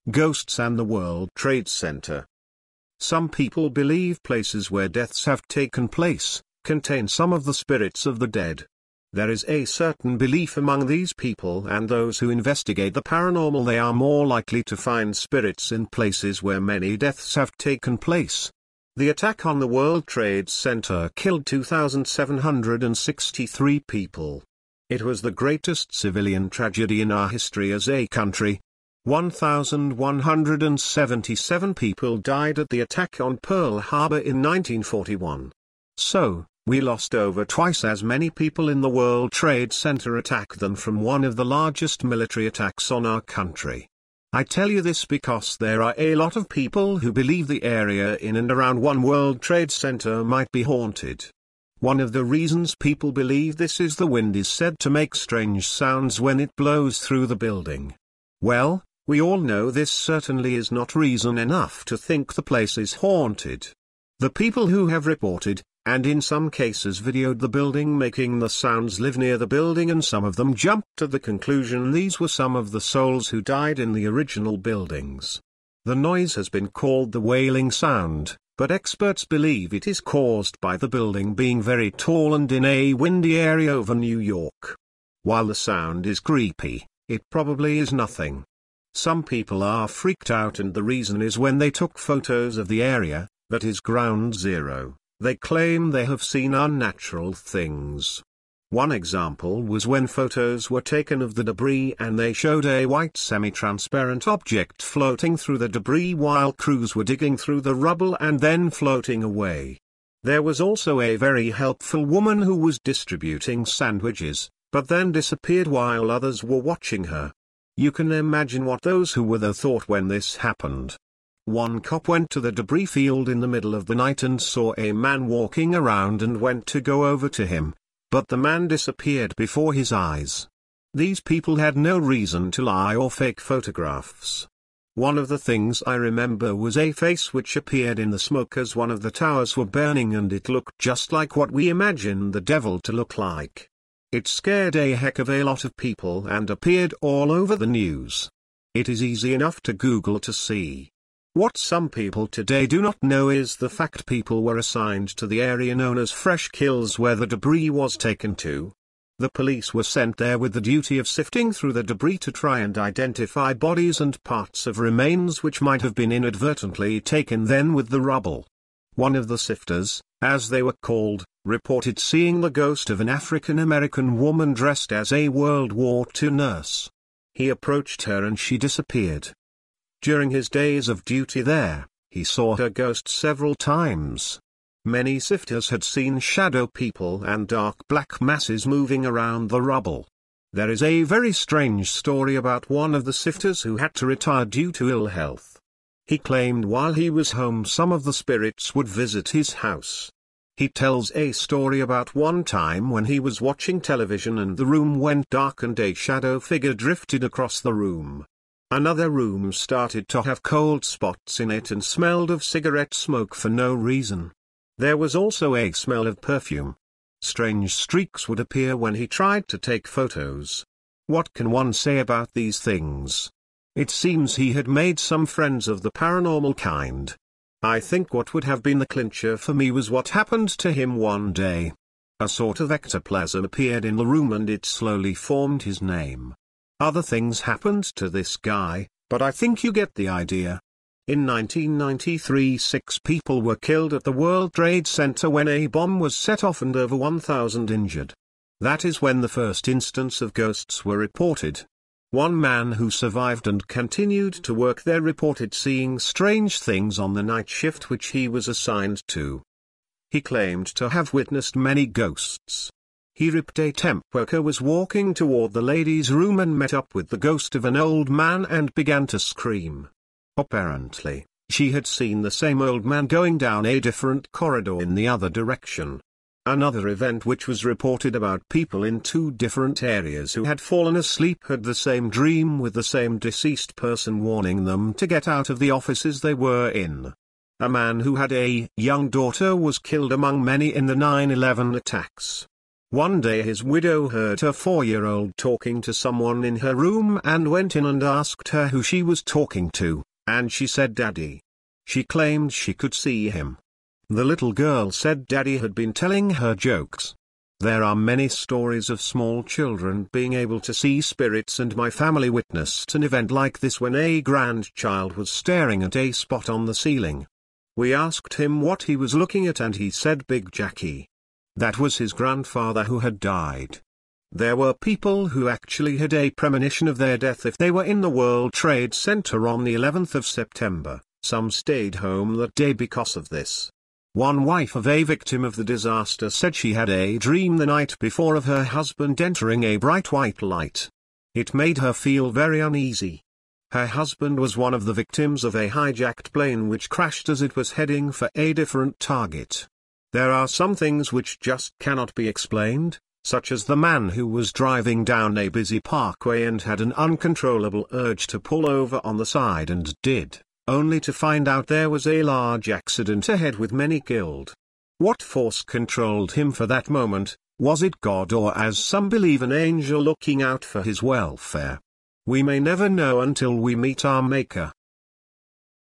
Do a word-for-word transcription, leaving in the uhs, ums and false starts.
Ghosts and the World Trade Center. Some people believe places where deaths have taken place contain some of the spirits of the dead. There is a certain belief among these people and those who investigate the paranormal they are more likely to find spirits in places where many deaths have taken place. The attack on the World Trade Center killed two thousand seven hundred sixty-three people. It was the greatest civilian tragedy in our history as a country. one thousand one hundred seventy-seven people died at the attack on Pearl Harbor in nineteen forty-one. So, we lost over twice as many people in the World Trade Center attack than from one of the largest military attacks on our country. I tell you this because there are a lot of people who believe the area in and around One World Trade Center might be haunted. One of the reasons people believe this is the wind is said to make strange sounds when it blows through the building. Well, we all know this certainly is not reason enough to think the place is haunted. The people who have reported, and in some cases videoed the building making the sounds live near the building, and some of them jumped to the conclusion these were some of the souls who died in the original buildings. The noise has been called the wailing sound, but experts believe it is caused by the building being very tall and in a windy area over New York. While the sound is creepy, it probably is nothing. Some people are freaked out, and the reason is when they took photos of the area, that is ground zero. They claim they have seen unnatural things. One example was when photos were taken of the debris and they showed a white semi-transparent object floating through the debris while crews were digging through the rubble and then floating away. There was also a very helpful woman who was distributing sandwiches, but then disappeared while others were watching her. You can imagine what those who were there thought when this happened. One cop went to the debris field in the middle of the night and saw a man walking around and went to go over to him, but the man disappeared before his eyes. These people had no reason to lie or fake photographs. One of the things I remember was a face which appeared in the smoke as one of the towers were burning, and it looked just like what we imagine the devil to look like. It scared a heck of a lot of people and appeared all over the news. It is easy enough to Google to see. What some people today do not know is the fact people were assigned to the area known as Fresh Kills where the debris was taken to. The police were sent there with the duty of sifting through the debris to try and identify bodies and parts of remains which might have been inadvertently taken then with the rubble. One of the sifters, as they were called, reported seeing the ghost of an African-American woman dressed as a World War Two nurse. He approached her and she disappeared. During his days of duty there, he saw her ghost several times. Many sifters had seen shadow people and dark black masses moving around the rubble. There is a very strange story about one of the sifters who had to retire due to ill health. He claimed while he was home some of the spirits would visit his house. He tells a story about one time when he was watching television and the room went dark and a shadow figure drifted across the room. Another room started to have cold spots in it and smelled of cigarette smoke for no reason. There was also a smell of perfume. Strange streaks would appear when he tried to take photos. What can one say about these things? It seems he had made some friends of the paranormal kind. I think what would have been the clincher for me was what happened to him one day. A sort of ectoplasm appeared in the room and it slowly formed his name. Other things happened to this guy, but I think you get the idea. In nineteen ninety-three, six people were killed at the World Trade Center when a bomb was set off and over one thousand injured. That is when the first instance of ghosts were reported. One man who survived and continued to work there reported seeing strange things on the night shift which he was assigned to. He claimed to have witnessed many ghosts. He ripped a temp worker was walking toward the ladies' room and met up with the ghost of an old man and began to scream. Apparently, she had seen the same old man going down a different corridor in the other direction. Another event which was reported about people in two different areas who had fallen asleep had the same dream with the same deceased person warning them to get out of the offices they were in. A man who had a young daughter was killed among many in the nine eleven attacks. One day his widow heard her four-year-old talking to someone in her room and went in and asked her who she was talking to, and she said Daddy. She claimed she could see him. The little girl said Daddy had been telling her jokes. There are many stories of small children being able to see spirits, and my family witnessed an event like this when a grandchild was staring at a spot on the ceiling. We asked him what he was looking at and he said Big Jackie. That was his grandfather who had died. There were people who actually had a premonition of their death if they were in the World Trade Center on the eleventh of September. Some stayed home that day because of this. One wife of a victim of the disaster said she had a dream the night before of her husband entering a bright white light. It made her feel very uneasy. Her husband was one of the victims of a hijacked plane which crashed as it was heading for a different target. There are some things which just cannot be explained, such as the man who was driving down a busy parkway and had an uncontrollable urge to pull over on the side and did, only to find out there was a large accident ahead with many killed. What force controlled him for that moment? Was it God, or, as some believe, an angel looking out for his welfare? We may never know until we meet our Maker.